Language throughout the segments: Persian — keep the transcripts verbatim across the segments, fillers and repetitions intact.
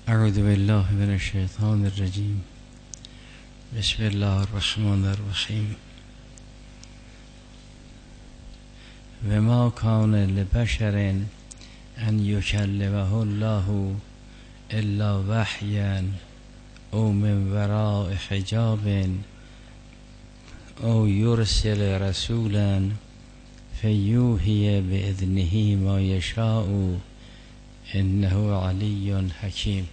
اعوذ بالله من الشیطان الرجیم. بسم الله الرحمن الرحیم. و ما کان لبشر ان یکلمه الله الا وحیا او من وراء حجاب او یرسل رسولا فیوحی باذنه ما یشاء انه علی حکیم.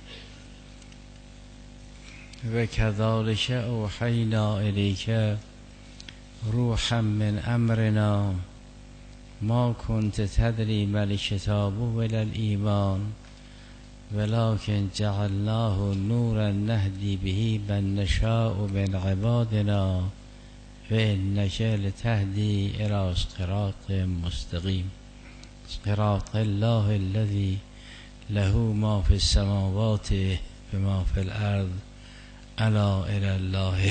و کذالک اوحینا الیک روحا من امرنا ما كنت تدری ما الکتاب ولا الایمان ولكن جعلناه نورا نهدی به من نشاء من عبادنا و انک لتهدی الى صراط مستقیم. صراط الله الذي له ما في السماوات و ما في الارض الا الی الله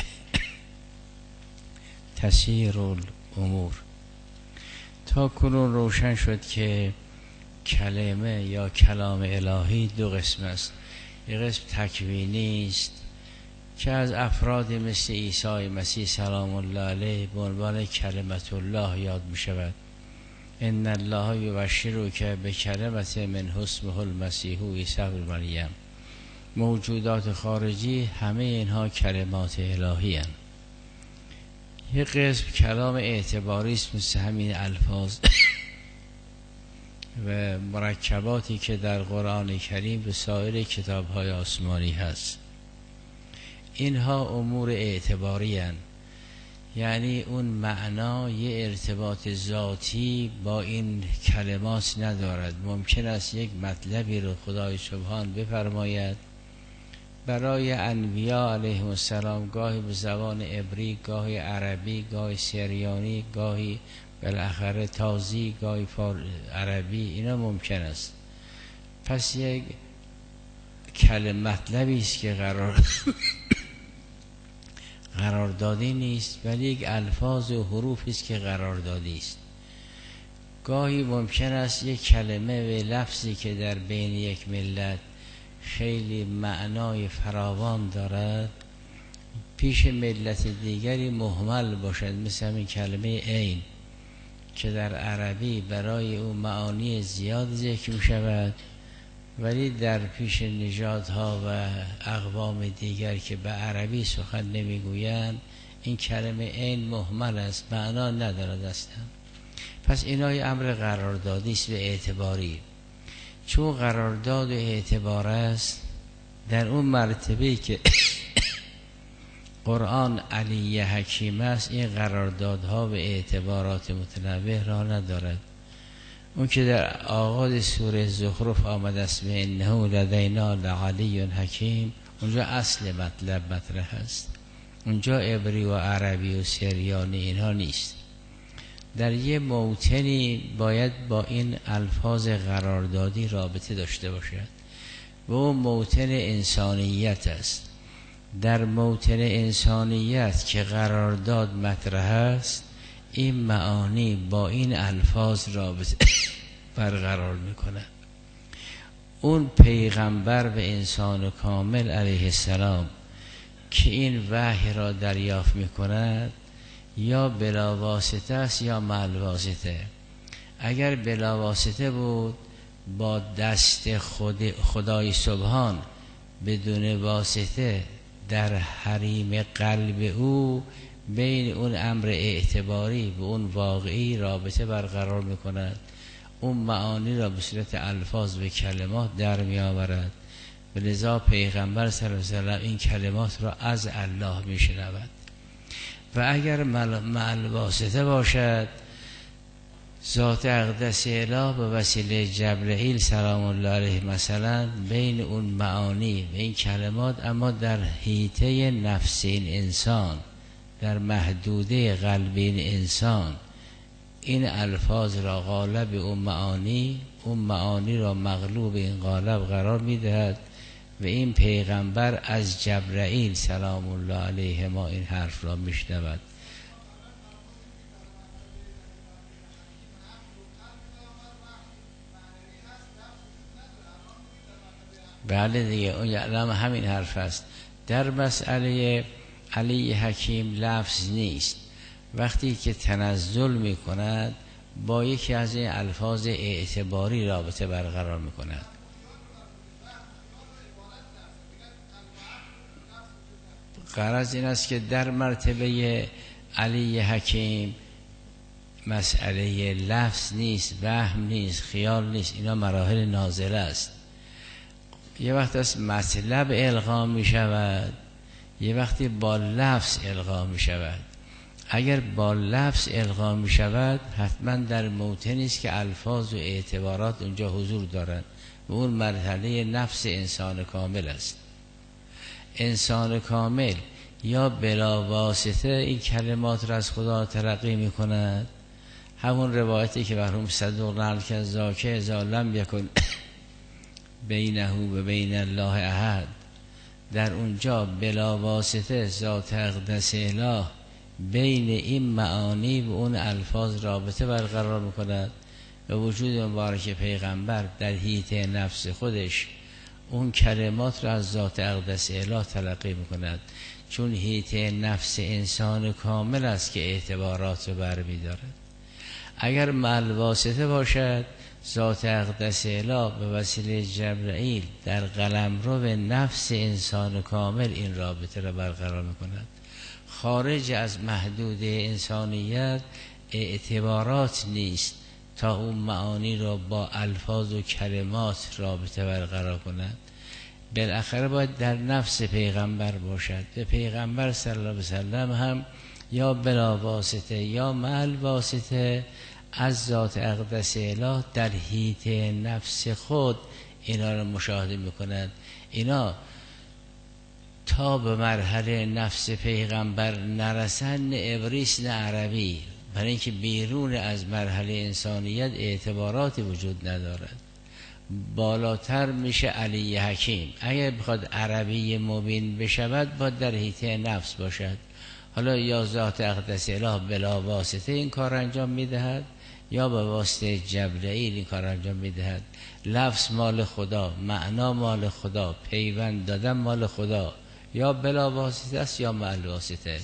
تسیر الامور. تا کنون روشن شد که کلمه یا کلام الهی دو قسم است. یک قسم تکوینی است که از افراد مثل عیسی مسیح سلام الله علیه به عنوان کلمت الله یاد می شود. ان الله یبشرک بکلمة منه اسمه المسیح عیسی ابن مریم. موجودات خارجی همه اینها کلمات الهی هستند. یک قسم کلام اعتباری است مثل همین الفاظ و مرکباتی که در قرآن کریم و سایر کتاب‌های آسمانی هست. اینها امور اعتباری هستند، یعنی اون معنا یه ارتباط ذاتی با این کلمات ندارد. ممکن است یک مطلبی رو خدای سبحان بفرماید برای انبیا علیهم السلام، گاهی به زبان عبری، گاهی عربی، گاهی سریانی، گاهی بالاخره تازی، گاهی عربی. اینا ممکن است. پس یک کلمه مطلبی است که قرار قراردادی نیست، ولی یک الفاظ و حروفی است که قراردادی است. گاهی ممکن است یک کلمه و لفظی که در بین یک ملت خیلی معنای فراوان دارد پیش ملت دیگری مهمل باشد، مثل همین کلمه عین که در عربی برای او معانی زیاد ذکر می شود، ولی در پیش نژادها و اقوام دیگر که به عربی سخن نمیگویند این کلمه عین مهمل است، معنا ندارد اصلا. پس اینا امر قراردادی است و اعتباری. چون قرارداد و اعتبار است، در اون مرتبه که قرآن علی حکیم است، این قراردادها و اعتبارات متنوع را ندارد. اون که در آغاز سوره زخرف آمده است به انه لدینا لعلی حکیم، اونجا اصل مطلب مطرح است. اونجا عبری و عربی و سریانی اینها نیست. در یه موطنی باید با این الفاظ قراردادی رابطه داشته باشد و اون موطن انسانیت است. در موطن انسانیت که قرارداد مطرح است، این معانی با این الفاظ رابطه برقرار میکنه. اون پیغمبر و انسان کامل علیه السلام که این وحی را دریافت میکند یا بلا واسطه است یا مع واسطه. اگر بلا واسطه بود با دست خود خدای سبحان بدون واسطه در حریم قلب او بین اون امر اعتباری و اون واقعی رابطه برقرار میکند. اون معانی را به صورت الفاظ و کلمات در می آورد و لذا پیغمبر صلی الله علیه و سلم این کلمات را از الله می شنود. و اگر مع واسطه باشد، ذات اقدس اله به وسیله جبرئیل سلام الله علیه مثلا بین اون معانی و این کلمات، اما در حیطه نفس این انسان، در محدوده قلب این انسان، این الفاظ را غالب اون معانی، اون معانی را مغلوب این غالب قرار میدهد و این پیغمبر از جبرئیل سلام الله علیه ما این حرف را میشنود. بله دیگه، اون یعلم همین حرف است. در مسئله علی حکیم لفظ نیست، وقتی که تنزل می کند با یکی از این الفاظ اعتباری رابطه برقرار می کند. غرض این است که در مرتبه علی حکیم مسئله لفظ نیست، وهم نیست، خیال نیست، اینا مراحل نازله است. یه وقت از مطلب القا می شود، یه وقتی با لفظ القا می شود. اگر با لفظ القا می شود حتما در موطنی است که الفاظ و اعتبارات اونجا حضور دارند و اون مرحله نفس انسان کامل است. انسان کامل یا بلا واسطه این کلمات را از خدا تلقی می کند، همون روایتی که مرحوم صدوق نقل کرد ذاکه اذا لم یکن بینه و بین الله احد، در اونجا بلا واسطه ذات اقدس اله بین این معانی و اون الفاظ رابطه برقرار میکند و وجود مبارک پیغمبر در حیط نفس خودش اون کلمات را از ذات اقدس اله تلقی میکند، چون حیط نفس انسان کامل است که اعتبارات رو برمی دارد. اگر مع واسطه باشد ذات اقدس اله به وسیله جبرائیل در قلمرو نفس انسان کامل این رابطه را برقرار میکند. خارج از محدود انسانیت اعتبارات نیست تا اون معانی را با الفاظ و کلمات رابطه برقرار کند. بالاخره باید در نفس پیغمبر باشد. به پیغمبر صلی الله علیه و سلم هم یا بلا واسطه یا مع واسطه از ذات اقدس اله در حیط نفس خود اینا رو مشاهده میکنند. اینا تا به مرحله نفس پیغمبر نرسن، نه ابریس نه عربی، برای اینکه بیرون از مرحله انسانیت اعتباراتی وجود ندارد. بالاتر میشه علی حکیم. اگر بخواد عربی مبین بشود باید در حیط نفس باشد. حالا یا ذات اقدس اله بلا واسطه این کار انجام میدهد یا به واسطه جبرائیل این کار انجام میدهد. لفظ مال خدا، معنا مال خدا، پیوند دادن مال خدا، یا بلا واسطه است یا مع واسطه.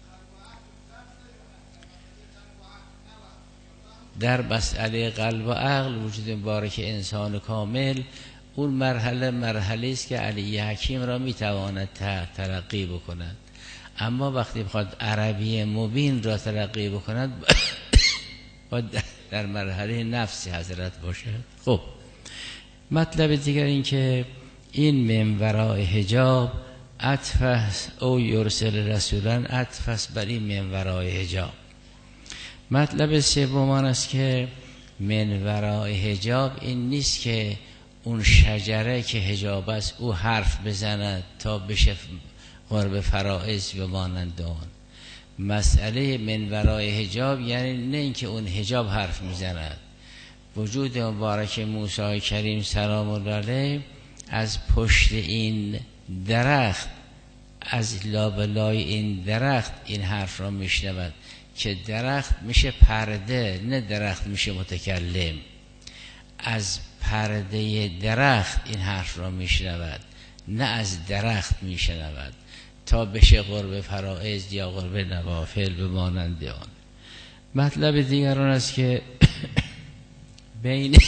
در مسئله قلب و عقل وجود مبارک انسان کامل اون مرحله مرحله است که علی حکیم را میتواند تلقی بکند. اما وقتی بخواد عربی مبین را تلقی بکند باید در مرحله نفس حضرت باشد. خب مطلب دیگر این که این من وراء حجاب عطف او یرسل رسولا عطف بر این من وراء حجاب. مطلب سوم است که من وراء حجاب این نیست که اون شجره که حجاب است او حرف بزند تا بشه قرب فرائض و مانند آن. مسئله من ورای حجاب یعنی نه اینکه اون حجاب حرف میزند. وجود مبارک موسی کریم سلام الله علیه از پشت این درخت، از لابلای این درخت این حرف را میشنود که درخت میشه پرده، نه درخت میشه متکلم. از پرده درخت این حرف را میشنود، نه از درخت میشنود تا بشه قرب فرائض یا قرب نوافل به مانند آن. مطلب دیگران است که بین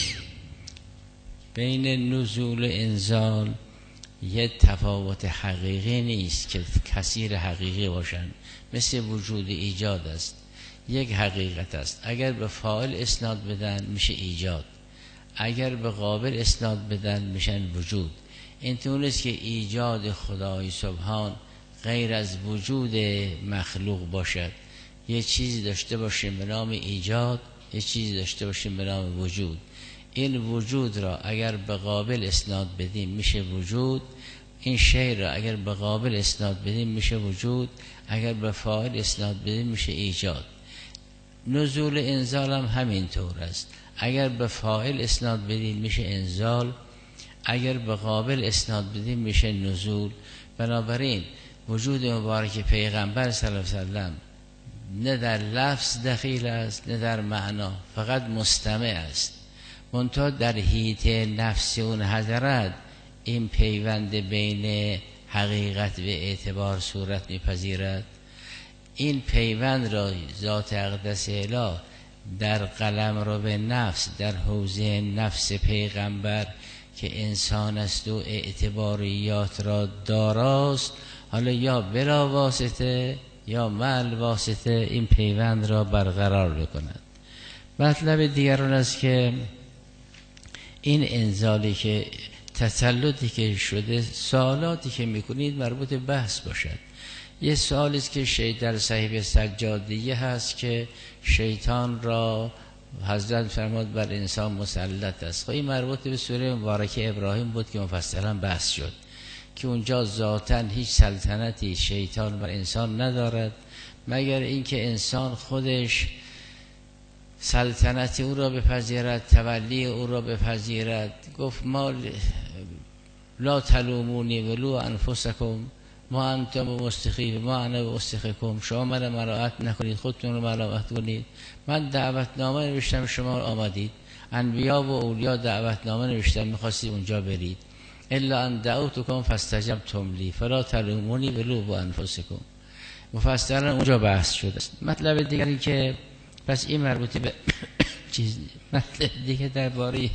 بین نزول و انزال یه تفاوت حقیقی نیست که کثیر حقیقی باشند. مثل وجود ایجاد است، یک حقیقت است. اگر به فاعل اسناد بدن میشه ایجاد، اگر به قابل اسناد بدن میشن وجود. این طور نیست که ایجاد خدای سبحان غیر از وجود مخلوق باشد. یه چیزی داشته باشیم به نام ایجاد، یه چیزی داشته باشیم به نام وجود. این وجود را اگر به قابل اسناد بدیم میشه وجود، این شی را اگر به قابل اسناد بدیم میشه وجود، اگر به فاعل اسناد بدیم میشه ایجاد. نزول انزال هم همین طور است. اگر به فاعل اسناد بدیم میشه انزال، اگر به قابل اسناد بدیم میشه نزول. بنابراین وجود مبارک پیغمبر صلی الله علیه و سلم نه در لفظ دخیل است نه در معنا، فقط مستمع است. منتها در حیط نفس اون حضرت این پیوند بین حقیقت و اعتبار صورت میپذیرد. این پیوند را ذات اقدس اله در قلم رو به نفس، در حوزه نفس پیغمبر که انسان است و اعتباریات را داراست، حالا یا بلا واسطه یا مع واسطه این پیوند را برقرار بکند. مطلب دیگر اون است که این انزالی که تسلطی که شده، سوالاتی که میکنید مربوط بحث باشد. یه سوالی است که شیطان در صحیفه سجادیه هست که شیطان را حضرت فرمود بر انسان مسلط است. خب این مربوط به سوره مبارکه ابراهیم بود که مفصلا بحث شد که اونجا ذاتاً هیچ سلطنتی شیطان بر انسان ندارد مگر اینکه انسان خودش سلطنت او را بپذیرد، تولی او را بپذیرد. گفت ما لا تلومونی ولو انفسکم ما انتم مستخیف ما انا مستخیفکم، شما من مراعات نکنید خودتون رو مراعات کنید. من دعوتنامه نوشتم شما آمدید، انبیا و اولیا دعوتنامه نوشتم میخواستید اونجا برید. الا ان دعوتکم فاستجبتم لی فلا تلومونی ولو انفسکم. مفصلا اونجا بحث شده است. مطلب دیگری که پس این مربوط به چیز، مطلب دیگه درباره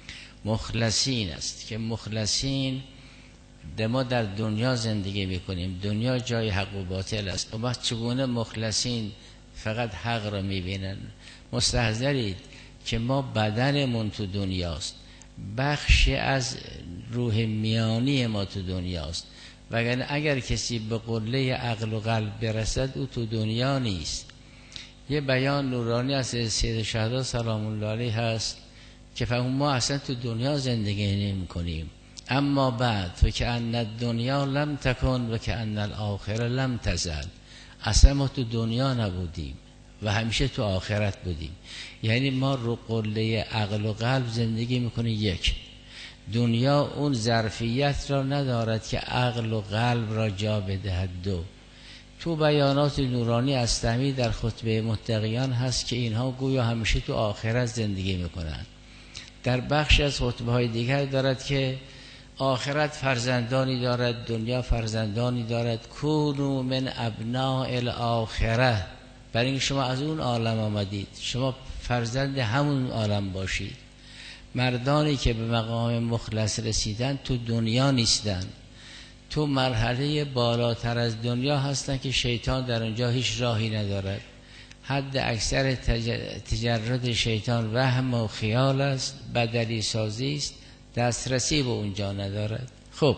مخلصین است که مخلصین ده ما در دنیا زندگی میکنیم، دنیا جای حق و باطل است. و چگونه مخلصین فقط حق را میبینن؟ مستحضرید که ما بدنمون تو دنیاست، بخشی از روح میانی ما تو دنیاست، وگرنه اگر کسی به قله عقل و قلب برسد او تو دنیا نیست. یه بیان نورانی از سید شهدا سلام الله علیه هست که فهم ما اصلا تو دنیا زندگی نمی کنیم، اما بعد و که ان الدنیا لم تکن و که ان الاخره لم تزل، اصلا ما تو دنیا نبودیم و همیشه تو آخرت بودیم. یعنی ما رو قله عقل و قلب زندگی میکنیم. یک، دنیا اون ظرفیت را ندارد که عقل و قلب را جا بدهد. دو، تو بیانات نورانی استمی در خطبه متقیان هست که اینها گویا همیشه تو آخرت زندگی میکنند. در بخش از خطبه های دیگر دارد که آخرت فرزندانی دارد، دنیا فرزندانی دارد. کونوا من ابناء الاخره، برای اینکه شما از اون عالم آمدید، شما فرزند همون عالم باشید. مردانی که به مقام مخلص رسیدن تو دنیا نیستن، تو مرحله بالاتر از دنیا هستن که شیطان در اونجا هیچ راهی ندارد. حد اکثر تج... تجرد شیطان وهم و خیال است، بدلی سازی است، دسترسی به اونجا ندارد. خب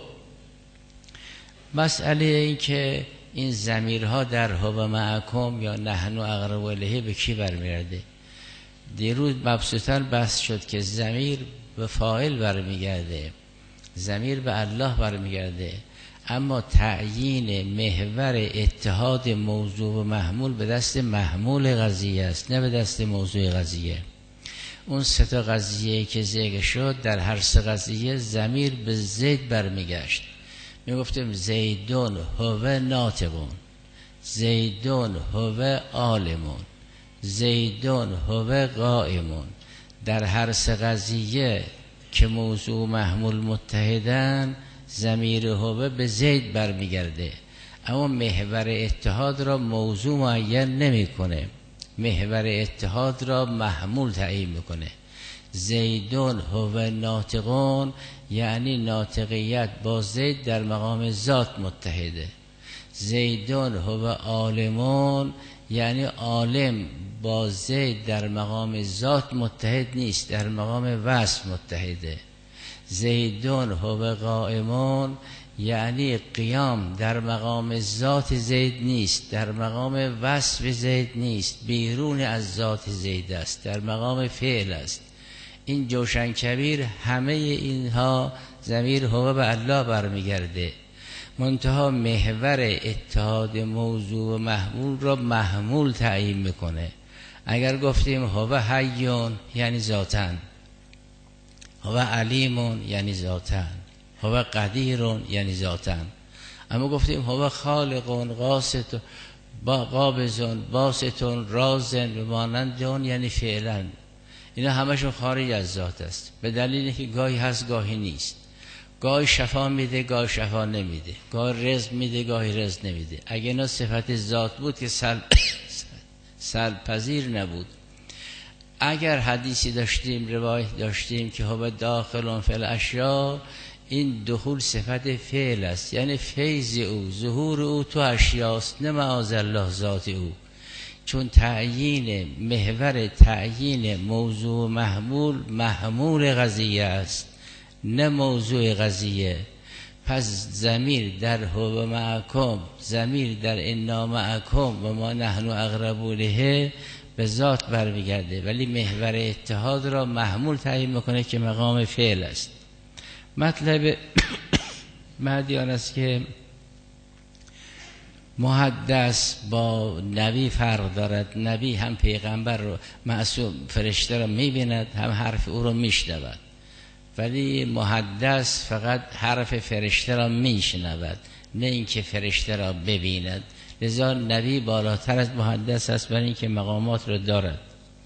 مسئله این که این ضمیرها در هو معکم یا نحن اقرب الیه به کی برمیگرده؟ دیروز مبسوطاً بحث شد که ضمیر به فاعل برمیگرده، ضمیر به الله برمیگرده، اما تعیین محور اتحاد موضوع و محمول به دست محمول قضیه است، نه به دست موضوع قضیه. اون سه تا قضیه که ذکر شد، در هر سه قضیه ضمیر به زید برمیگشت. میگفتیم زیدون هو ناطقون، زیدون هو عالمون، زیدون هو قائمون. در هر سه قضیه که موضوع محمول متحدن، ضمیر هو به زید برمیگرده، اما محور اتحاد را موضوع معین نمیکنه، محور اتحاد را محمول تعیین میکنه. زیدون هو ناطقون یعنی ناطقیت با زید در مقام ذات متحده. زیدون هو عالمون یعنی عالم با زید در مقام ذات متحد نیست، در مقام وصف متحده. زیدون هو قائمون یعنی قیام در مقام ذات زید نیست، در مقام وصف زید نیست، بیرون از ذات زید است، در مقام فعل است. این جوشن کبیر همه اینها ضمیر هو به الله برمیگرده، منتها محور اتحاد موضوع و محمول را محمول تعیین میکنه. اگر گفتیم هو حیون یعنی ذاتن، هو علیمون یعنی ذاتن، هو قدیرون یعنی ذاتن. اما گفتیم هو خالقون قاسط قابضون باسطون رازن و مانندون یعنی فعلا، اینا همشون خارج از ذات است، به دلیلی که گاهی هست گاهی نیست. گاهی شفا میده گاهی شفا نمیده، گاهی رزق میده گاهی رزق نمیده. اگه اینا صفت ذات بود که سلب سلب پذیر نبود. اگر حدیثی داشتیم روایت داشتیم که هو داخل فی الاشیاء، این دخول صفت فعل است، یعنی فیض او ظهور او تو اشیاست، نه معاذالله ذات او. چون تعیین محور تعیین موضوع محمول محمول قضیه است نه موضوع قضیه. پس ضمیر در هو معکم، ضمیر در انا معکم و ما نحن اقرب الیه به ذات برمیگرده، ولی محور اتحاد را محمول تعیین میکنه که مقام فعل است. مطلب مهدیان است که محدث با نبی فرق دارد. نبی هم پیغمبر رو معصوم فرشته را میبیند هم حرف او رو میشنود، ولی محدث فقط حرف فرشته را میشنود نه اینکه فرشته را ببیند. لذا نبی بالاتر از محدث است برای اینکه مقامات رو دارد.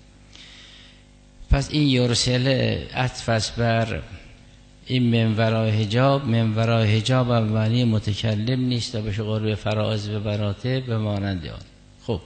پس این یرسله عطف است بر این من ورای حجاب. من ورای حجاب اولی متکلم نیست و بشه قرب فرائض و براتب به مانند آن. خب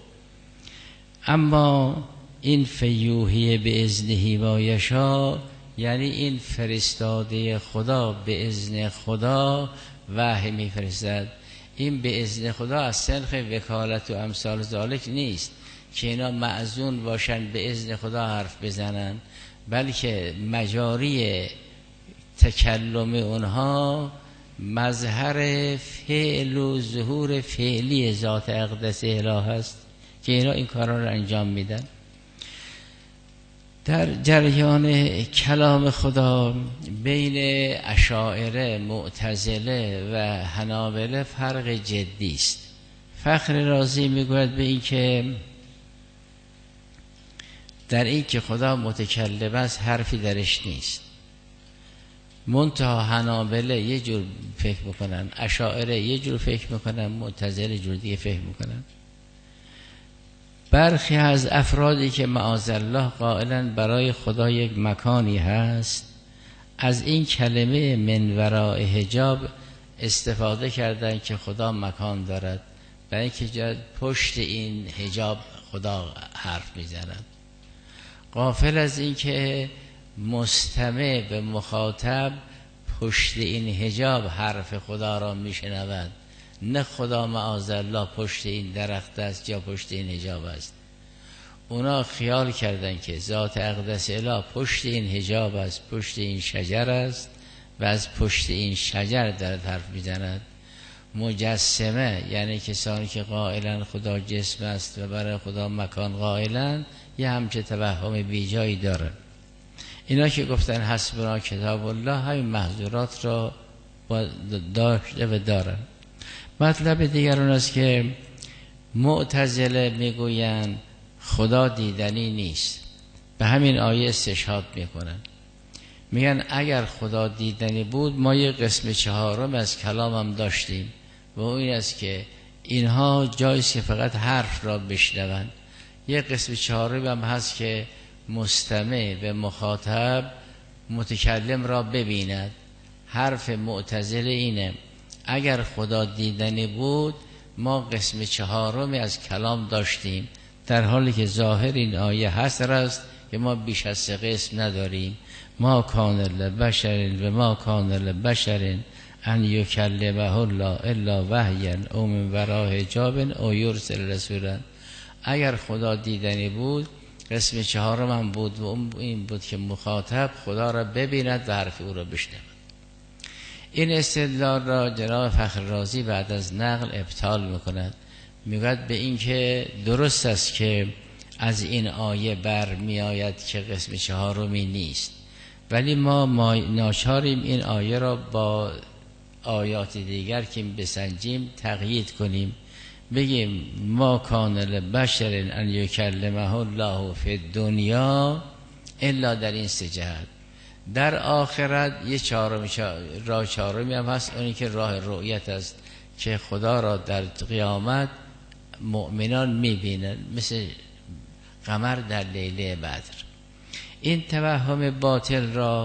اما این فیوهی به اذنه و یشا، یعنی این فرستاده خدا به اذن خدا وحی میفرستد. این به اذن خدا از سلخ وکالت و امثال ذالک نیست که اینا معزون باشن به اذن خدا حرف بزنن، بلکه مجاری تکلم اونها مظهر فعل و ظهور فعلی ذات اقدس اله است که اینا این کارا رو انجام میدن. در جریان کلام خدا بین اشاعره، معتزله و حنابله فرق جدی است. فخر رازی میگوید به این که در این که خدا متکلم است حرفی درش نیست. منتها حنابله یه جور فکر میکنن، اشاعره یه جور فکر میکنن، معتزله جور دیگه فکر میکنن. برخی از افرادی که معاذالله قائلن برای خدا یک مکانی هست، از این کلمه من وراء حجاب استفاده کردن که خدا مکان دارد، برای اینکه پشت این حجاب خدا حرف میزند، غافل از این که مستمع به مخاطب پشت این حجاب حرف خدا را میشنود، نه خدا معاذالله پشت این درخت است یا پشت این حجاب است. اونا خیال کردن که ذات اقدس اله پشت این حجاب است، پشت این شجر است و از پشت این شجر در حرف میزند. مجسمه یعنی کسانی که قائلن خدا جسم است و برای خدا مکان قائلن، یه همچه توهم بیجایی دارن. اینا که گفتن حسبنا کتاب الله همین محظورات را داشته و دارن. مطلب دیگر اون است که معتزله میگوین خدا دیدنی نیست، به همین آیه استشهاد میکنن. میگن اگر خدا دیدنی بود ما یه قسم چهارم از کلامم داشتیم و این است که اینها جایست که فقط حرف را بشنون. یه قسم چهارم هم هست که مستمع به مخاطب متکلم را ببیند. حرف معتزله اینه اگر خدا دیدنی بود ما قسم چهارمی از کلام داشتیم، در حالی که ظاهر این آیه حصر است که ما بیش از سه قسم نداریم. ما کان لبشر و ما کان لبشر ان یکلمه الله الا وحیا او من وراء حجاب او یرسل رسولا. اگر خدا دیدنی بود قسم چهارم هم بود و این بود که مخاطب خدا را ببیند و حرف او را بشنود. این استدلال را جناب فخر رازی بعد از نقل ابطال میکند. میگوید به این که درست است که از این آیه بر میآید که قسم چهارمی نیست، ولی ما, ما ناچاریم این آیه را با آیات دیگر که بسنجیم تقیید کنیم، بگیم ما کان لبشر ان یکلمه الله فی الدنیا الا در این سه جهت. در آخرت یه چهارم راه چهارمی هم هست، اونی که راه رؤیت است که خدا را در قیامت مؤمنان میبینن مثل قمر در لیله بدر. این توهم باطل را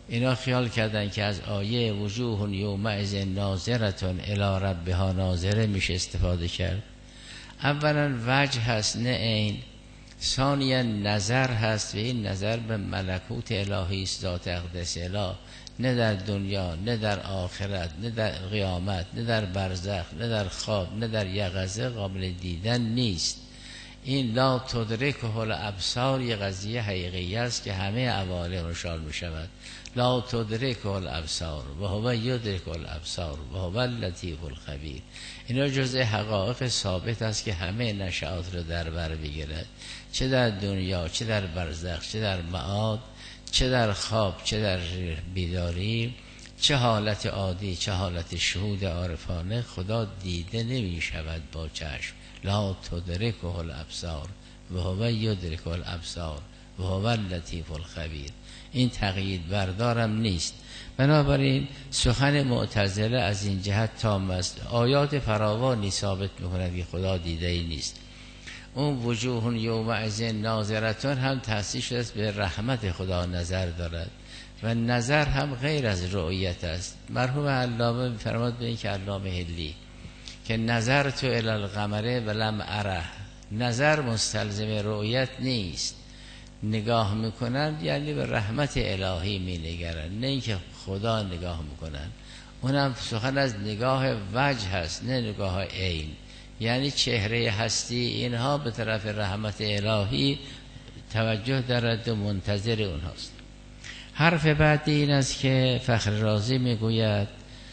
اینا خیال کردن که از آیه وجوه یومئذ ناظرتون الی ربها ناظره میشه استفاده کرد. اولا وجه هست نه عین، ثانیا نظر هست و این نظر به ملکوت الهی است، ذات اقدس اله، نه در دنیا نه در آخرت نه در قیامت نه در برزخ نه در خواب نه در یقظه قابل دیدن نیست. این لا تدرکه الابصار یه قضیه حقیقی است که همه عوالم روشن می شود. لا تدرکه الابصار و هو یدرک الابصار و هو اللطیف الخبیر. اینا جزء حقایق ثابت است که همه نشأت رو در بر بگیرد، چه در دنیا چه در برزخ چه در معاد چه در خواب چه در بیداری، چه حالت عادی چه حالت شهود عارفانه، خدا دیده نمی شود با چشم. لا تدرکه الابصار و هو یدرک الابصار و هو اللطیف الخبیر. این تقیید بردارم نیست. بنابراین سخن معتزله از این جهت تام است. آیات فراوانی ثابت می‌کند که خدا دیده ای نیست. اون وجوه یومئذ ناظرتون هم تحصیل شده است به رحمت خدا نظر دارد و نظر هم غیر از رؤیت است. مرحوم علامه می‌فرماد به این که علامه هلی که نظر تو الی القمر ولم اره، نظر مستلزم رؤیت نیست. نگاه میکنن یعنی به رحمت الهی مینگرن، نه اینکه خدا نگاه میکنن. اونم سخن از نگاه وجه هست نه نگاه عین، یعنی چهره هستی اینها به طرف رحمت الهی توجه دارد و منتظر اونهاست. حرف بعدی این است که فخر رازی میگوید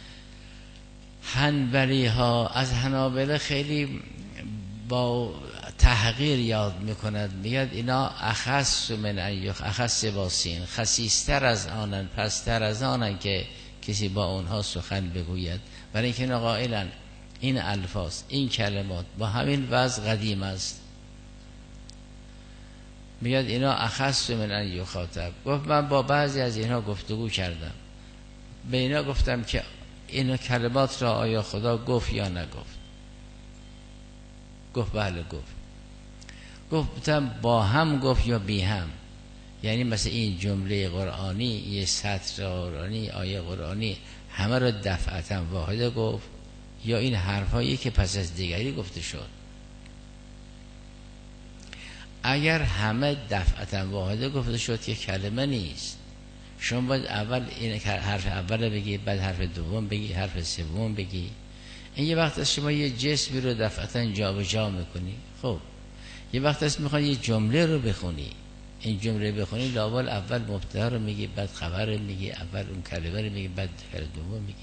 حنبلی ها از حنابله خیلی با تحقیر یاد میکند، میگد اینا اخص من ایخ اخص باسین، خسیستر از آنن پستر از آنن که کسی با اونها سخن بگوید. برای اینکه اینا قائلن این الفاظ این کلمات با همین وضع قدیم است. میگد اینا اخص من ان یخاطب. گفت من با بعضی از اینها گفتگو کردم، به اینا گفتم که این کلمات را آیا خدا گفت یا نگفت؟ گفت بله گفت. گفتم با هم گفت یا بی هم؟ یعنی مثلا این جمله قرآنی، یه سطر قرآنی، آیه قرآنی همه را دفعتا واحده گفت یا این حرفایی که پس از دیگری گفته شد؟ اگر همه دفعتا واحده گفته شد که کلمه نیست، شما باید اول این حرف اول بگی، بعد حرف دوم بگی، حرف سوم بگی. این یه وقت است شما یه جسمی رو دفعتا جا به جا میکنی. خب یه وقت است میخوای یه جمله رو بخونی، این جمله بخونی لاول اول مبتدا رو میگی، بعد خبر رو میگی، اول اون کلمه رو میگی، بعد کلمه دوم میگی.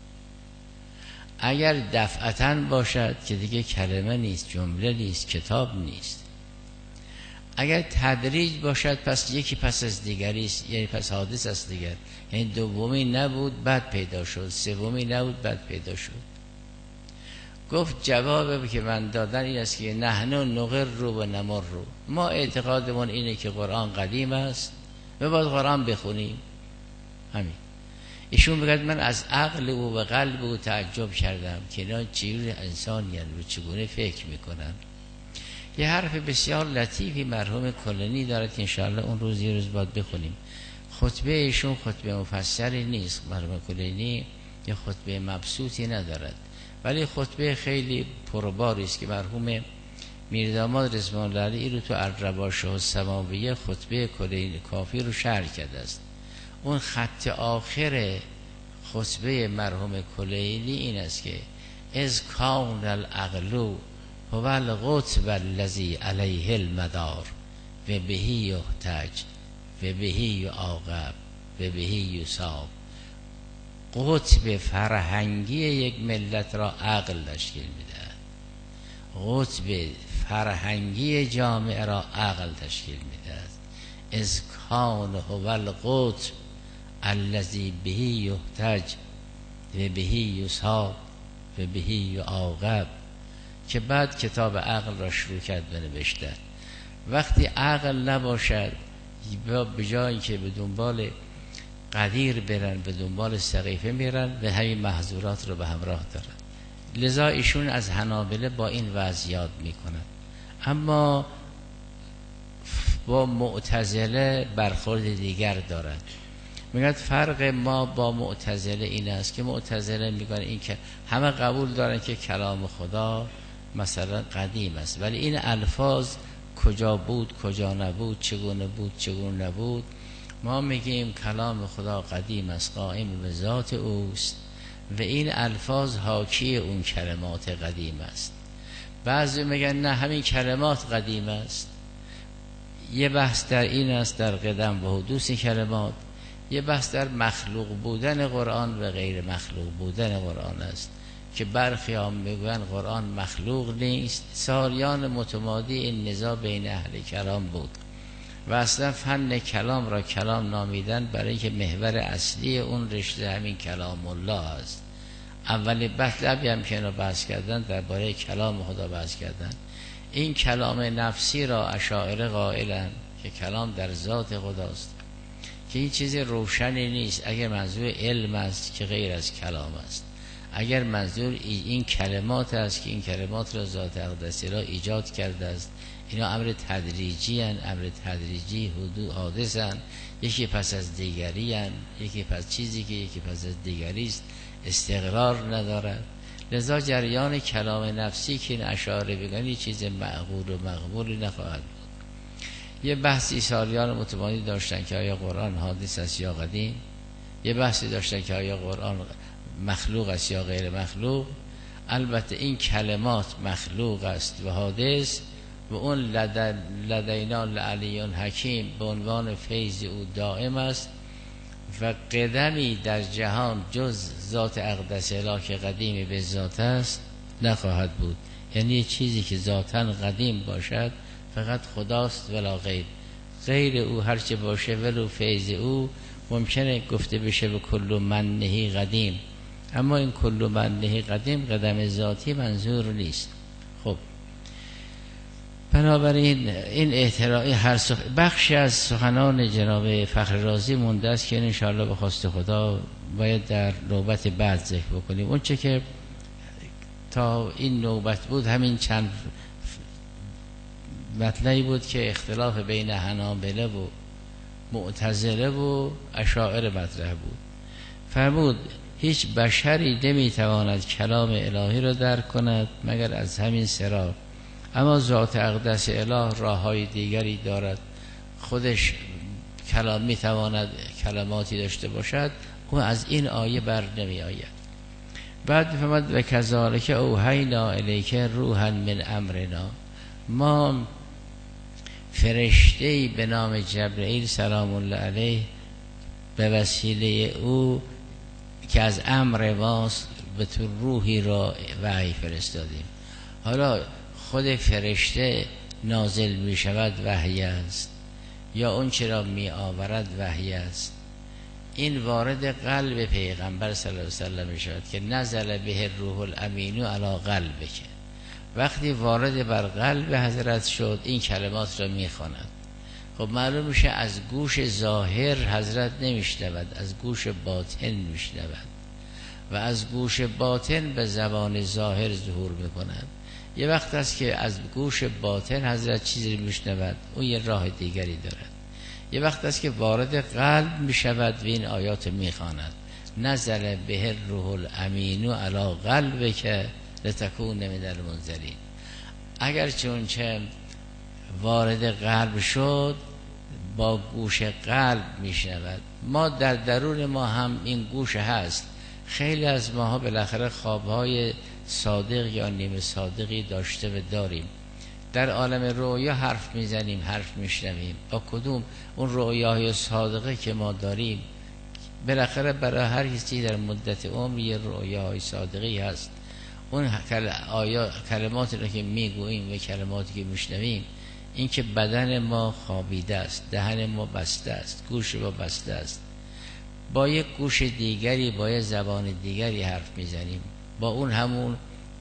اگر دفعتا باشد که دیگه کلمه نیست، جمله نیست، کتاب نیست. اگر تدریج باشد پس یکی پس از دیگری است، یعنی پس حادث است دیگر، یعنی دومی نبود بعد پیدا شد، سومی نبود بعد پیدا شد. گفت جوابی که من دادن این است که نحنو نقر رو و نمر رو، ما اعتقادمون اینه که قرآن قدیم است و باید قرآن بخونیم. همین. ایشون بگید من از عقل او و قلب او تعجب کردم که اینا چجور انسانی هستند و چگونه فکر میکنن. یه حرف بسیار لطیفی مرحوم کلینی دارد که انشاءالله اون روز یه روز باید بخونیم. خطبه ایشون خطبه مفصلی نیست، مرحوم کلینی یه خطبه مبسوطی ندارد، ولی خطبه خیلی پرباری است که مرحوم میرداماد رضوان الله علیه رو تو الرباشه السماویه خطبه کلینی کافی رو شرح کرده است. اون خط آخر خطبه مرحوم کلینی این است که از کان العقل هو القطب الذی علیه المدار و بهی یحتج و بهی یعاقب و بهی یصاب. قطب فرهنگی یک ملت را عقل تشکیل میده، قطب فرهنگی جامعه را عقل تشکیل میده. از کان هو القطب الذی بهی یحتج و بهی یصاب و بهی یعاقب، که بعد کتاب عقل را شروع کرد بنوشتن. وقتی عقل نباشد به جایی که به دنبال قدیر برن به دنبال سقیفه میرن و همین محظورات رو به همراه دارن. لذا ایشون از حنابله با این وضع یاد میکنن، اما با معتزله برخورد دیگر دارند. میگن فرق ما با معتزله این است که معتزله میگن این که همه قبول دارن که کلام خدا مثلا قدیم است، ولی این الفاظ کجا بود کجا نبود، چگونه بود چگونه نبود. ما میگیم کلام خدا قدیم است، قائم به ذات اوست و این الفاظ حاکی اون کلمات قدیم است. بعضی میگن نه همین کلمات قدیم است. یه بحث در این است، در قدم و حدوث کلمات. یه بحث در مخلوق بودن قرآن و غیر مخلوق بودن قرآن است که برخی هم میگن قرآن مخلوق نیست. سالیان متمادی این نزاع بین اهل کلام بود و اصلا فن کلام را کلام نامیدن برای اینکه محور اصلی اون رشته همین کلام الله است. اولی مطلبی هم که اینا بحث کردن درباره کلام خدا بحث کردن. این کلام نفسی را اشاعره قائلن که کلام در ذات خداست، که این چیز روشنی نیست. اگر منظور علم است که غیر از کلام است، اگر منظور این کلمات است که این کلمات را ذات اقدسی را ایجاد کرده است، اینا امر تدریجی هن، امر تدریجی حادث هن، یکی پس از دیگری هن، یکی پس چیزی که یکی پس از دیگری است، استقرار ندارد. لذا جریان کلام نفسی که این اشاره بگنی چیز معقول و مقبولی نخواهد بود. یه بحثی سالیان متمادی داشتن که آیا قرآن حادث است یا قدیم، یه بحثی داشتن که آیا قرآن مخلوق است یا غیر مخلوق. البته این کلمات مخلوق است و حادث و اون لدینا لعلی حکیم به عنوان فیض او دائم است و قدمی در جهان جز ذات اقدس اله که قدیمی به ذات است نخواهد بود. یعنی چیزی که ذاتاً قدیم باشد فقط خداست ولا غیر. غیر او هرچه باشه ولو فیض او ممکنه گفته بشه به کل منهی قدیم، اما این کل منهی قدیم قدم ذاتی منظور نیست. خب بنابراین این اعتراعی هر سخ... بخشی از سخنان جناب فخر رازی مونده است که ان شاءالله به خواست خدا باید در نوبت بعد ذکر بکنیم. اون چه که تا این نوبت بود همین چند مطلبی بود که اختلاف بین حنابلة و معتزله و اشاعره مطرح بود. فرمود هیچ بشری نمیتواند کلام الهی را درک کند مگر از همین سرا، اما ذات اقدس اله راههای دیگری دارد. خودش کلام میتواند کلماتی داشته باشد، او از این آیه بر نمی آید. بعد فرمود و کذالک اوحینا الیک روحا من امرنا، ما فرشته‌ای به نام جبرئیل سلام الله علیه به وسیله او که از امر ماست به تو روحی را وحی فرستادیم. حالا خود فرشته نازل می شود وحی است یا اون چرا می آورد وحی است؟ این وارد قلب پیغمبر صلی الله علیه وسلم می شود که نزل به الروح الامین علی قلبک. وقتی وارد بر قلب حضرت شد این کلمات را می خواند. خب معلوم میشه از گوش ظاهر حضرت نمیشنود، از گوش باطن میشنود و از گوش باطن به زبان ظاهر ظهور میکند. یه وقت است که از گوش باطن حضرت چیزی میشنود، اون یه راه دیگری دارد. یه وقت است که وارد قلب میشود و این آیات میخواند نزل به الروح الامین علی قلبک لتکون من المنذرین. اگر چون چه وارد قلب شد با گوش قلب میشنود. ما در درون ما هم این گوش هست. خیلی از ماها بالاخره خوابهای صادق یا نیمه صادقی داشته و داریم. در عالم رؤیا حرف میزنیم، حرف میشنویم. با کدوم اون رؤیاهای صادقه که ما داریم، بالاخره برای هر کسی در مدت عمر یه رؤیاهای صادقی هست. اون آیا کلماتی رو که میگوییم و کلماتی که میشنویم، این که بدن ما خوابیده است، دهن ما بسته است، گوش ما بسته است، با یک گوش دیگری با یک زبان دیگری حرف میزنیم، با اون همون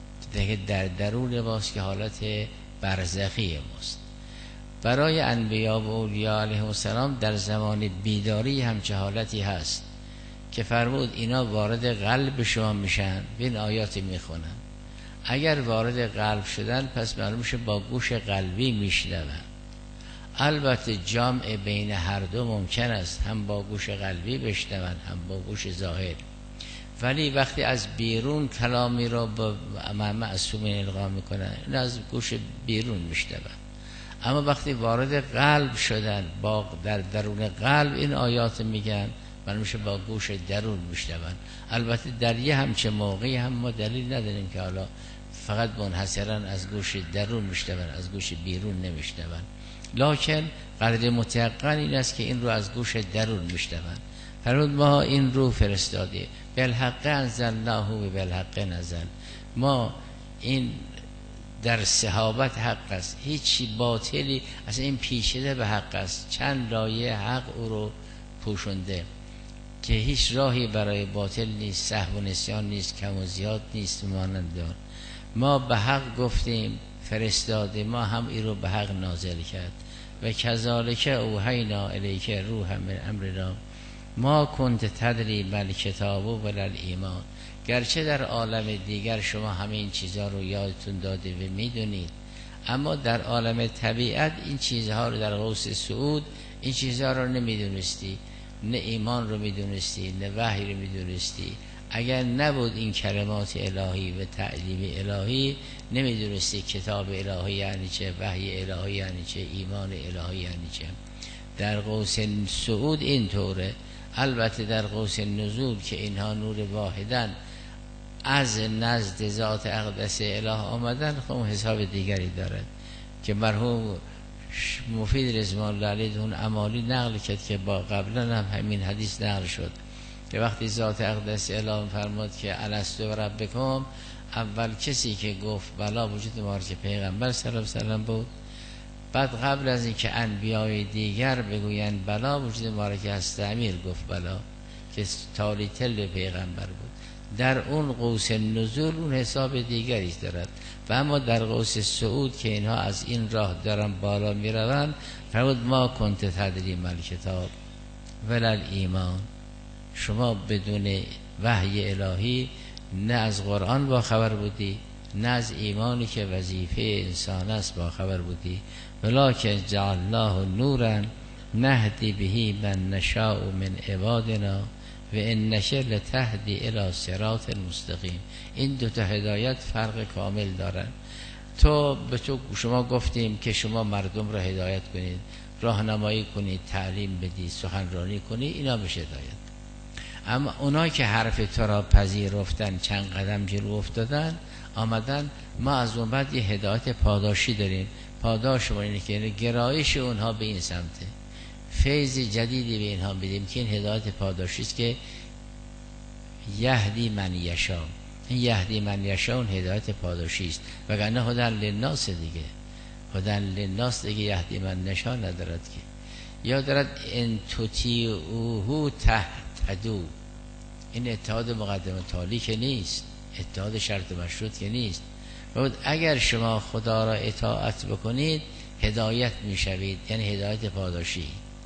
در درون ماست که حالت برزخی ماست. برای انبیا و اولیاء علیهم السلام در زمان بیداری همچه حالتی هست که فرمود اینا وارد قلب شما میشن و این آیات میخونن. اگر وارد قلب شدن پس معلوم شه با گوش قلبی میشنون. البته جمع بین هر دو ممکن است، هم با گوش قلبی بشنون هم با گوش ظاهر، ولی وقتی از بیرون کلامی رو با معصومین القا میکنن این از گوش بیرون میشنون، اما وقتی وارد قلب شدن با در درون قلب این آیات میگن من میشه با گوش درون میشنون. البته در یه همچه موقعی هم ما دلیل نداریم که حالا فقط منحصرا از گوش درون میشنون از گوش بیرون نمیشنون، لکن قدر متيقن این است که این رو از گوش درون میشنون. فرمود ما این رو فرستادیم بالحق انزلناه و بالحق نزل، ما این در صحابت حق است، هیچی باطلی اصلا این پیچیده به حق است، چند لایه حق او رو پوشونده که هیچ راهی برای باطل نیست، سهو و نسیان نیست، کم و زیاد نیست مانند آن. ما به حق گفتیم فرستادیم، ما هم این رو به حق نازل کرد و کذالک اوحینا الیک روح من امرنا ما کنت تدری بل کتاب و بل ایمان. گرچه در عالم دیگر شما همه این چیزها رو یادتون داده و میدونید، اما در عالم طبیعت این چیزها رو در قوس صعود این چیزها رو نمیدونستی، نه ایمان رو میدونستی نه وحی رو میدونستی. اگر نبود این کلمات الهی و تعلیم الهی نمیدونستی کتاب الهی یعنی چه، وحی الهی یعنی چه، ایمان الهی یعنی چه. در قوس صعود این طوره. البته در قوس نزول که اینها نور واحدن از نزد ذات اقدس اله آمدن خب حساب دیگری دارد که مرحوم مفید رضوان الله علیه اون امالی نقل کرد که با قبلا هم همین حدیث نقل شد که وقتی ذات اقدس اله فرمود که الستو و ربکم، اول کسی که گفت بلا وجود ما که پیغمبر صلی الله علیه و سلم بود، بعد قبل از اینکه انبیای دیگر بگویند بلا وجود ما که هست امیر گفت بلا که تالی تل پیغمبر بود. در اون قوس نزول اون حساب دیگری دارد و اما در قوس صعود که اینها از این راه دارن بالا می روند فرمود ما کنت تدری مل کتاب ولل ایمان، شما بدون وحی الهی نه از قرآن با خبر بودی نه از ایمانی که وظیفه انسان است با خبر بودی، ولکن جعلناه نورا نهدی بهی من نشاء من عبادنا و انک لتهدی الی صراط المستقیم. این دو تا هدایت فرق کامل دارن. تو به تو شما گفتیم که شما مردم را هدایت کنید، راهنمایی کنید، تعلیم بدید، سخنرانی کنید، اینا بشه هدایت. اما اونایی که حرف تو را پذیرفتن چند قدم جلو افتادن آمدن، ما از اون بعد یه هدایت پاداشی داریم. پاداش ما اینه که گرایش اونها به این سمته، فیض جدیدی به اینها بدیم که این هدایت پاداشی است که یهدی من یشا. این یهدی من یشا اون هدایت پاداشی است، وگرنه هدن للناس دیگه، هدن للناس دیگه یهدی من یشا ندارد که، یا دارد ان تطیعوه تهتدوا. این اتحاد مقدمه تالی که نیست، اتحاد شرط مشروط که نیست. و اگر شما خدا را اطاعت بکنید هدایت میشوید، یعنی هدایت پاداشی.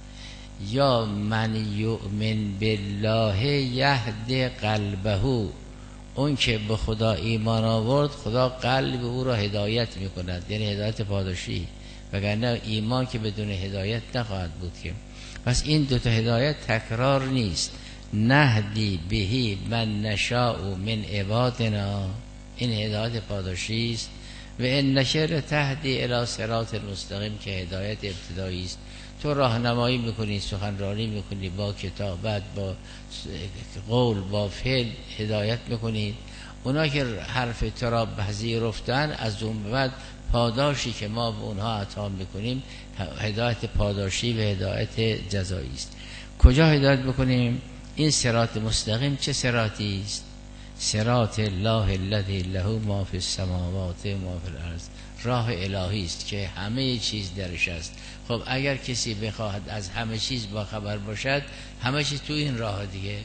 یا من یؤمن بالله یهد قلبه، اون که به خدا ایمان آورد خدا قلب او را هدایت میکند، یعنی هدایت پاداشی، وگرنه ایمان که بدون هدایت نخواهد بود که. پس این دوتا هدایت تکرار نیست. نهدی بهی من نشاء من عبادنا، این هدایت پاداشی است، و انک لتهدی الی صراط المستقیم که هدایت ابتدایی است. تو راهنمایی میکنی، سخنرانی میکنی، با کتابت، با قول، با فعل هدایت میکنی. اونا که حرف تو را پذیرفتن از اون بعد پاداشی که ما به اونها عطا میکنیم هدایت پاداشی و هدایت جزایی است. کجا هدایت بکنیم؟ این صراط مستقیم چه صراطی است؟ صراط الله الذی له ما فی السماوات و ما فی الارض، راه الهی است که همه چیز درش است. خب اگر کسی بخواهد از همه چیز با خبر باشد، همه چیز تو این راه دیگه.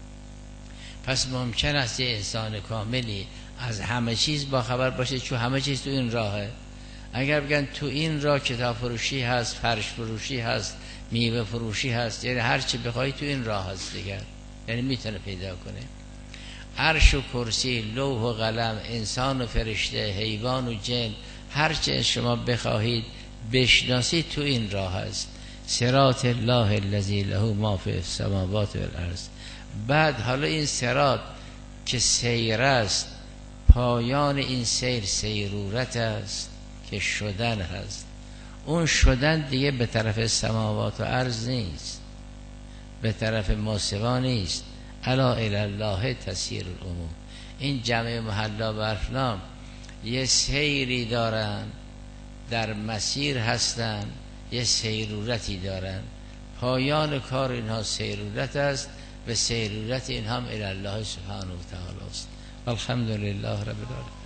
پس ممکن است یه انسان کاملی از همه چیز با خبر باشه چون همه چیز تو این راهه. اگر بگن تو این راه کتاب فروشی هست، فرش فروشی هست، میوه فروشی هست، یعنی هر چی بخوای تو این راه هست دیگه، یعنی میتونه پیدا کنه. عرش و کرسی، لوح و قلم، انسان و فرشته، حیوان و جن، هر چه شما بخواهید بشناسی تو این راه است. صراط الله الذی له ما فی السماوات و الارض. بعد حالا این صراط که سیر است، پایان این سیر سیرورت است که شدن هست. اون شدن دیگه به طرف سماوات و ارض نیست، به طرف ماسوا نیست. الا الی الله تسیر الامور. این جمع محلا و افلام یه سیری دارن، در مسیر هستن، یه سیرورتی دارن. پایان کار اینها سیرورت است و سیرورت اینها هم الی الله سبحانه و تعالی است. الحمدلله رب العالمین.